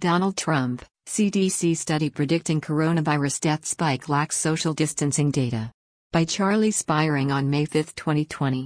Donald Trump, CDC study predicting coronavirus death spike lacks social distancing data. By Charlie Spiring on May 5, 2020.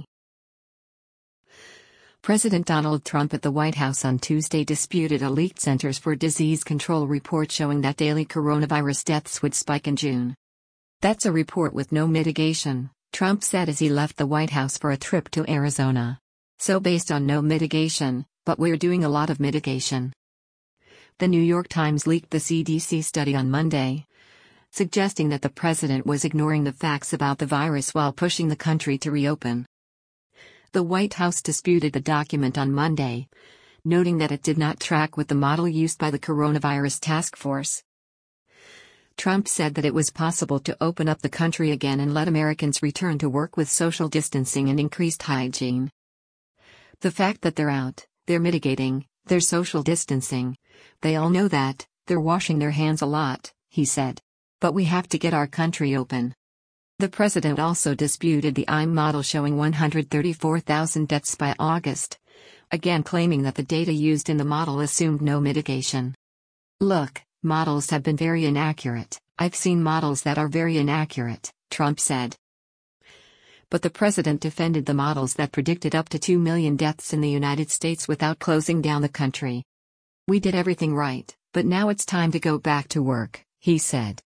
President Donald Trump at the White House on Tuesday disputed a leaked Centers for Disease Control report showing that daily coronavirus deaths would spike in June. "That's a report with no mitigation," Trump said as he left the White House for a trip to Arizona. "So based on no mitigation, but we're doing a lot of mitigation." The New York Times leaked the CDC study on Monday, suggesting that the president was ignoring the facts about the virus while pushing the country to reopen. The White House disputed the document on Monday, noting that it did not track with the model used by the Coronavirus Task Force. Trump said that it was possible to open up the country again and let Americans return to work with social distancing and increased hygiene. "The fact that they're out, they're mitigating, they're social distancing. They all know that, they're washing their hands a lot," he said. "But we have to get our country open." The president also disputed the IME model showing 134,000 deaths by August, again claiming that the data used in the model assumed no mitigation. "Look, models have been very inaccurate. I've seen models that are very inaccurate," Trump said. But the president defended the models that predicted up to 2 million deaths in the United States without closing down the country. "We did everything right, but now it's time to go back to work," he said.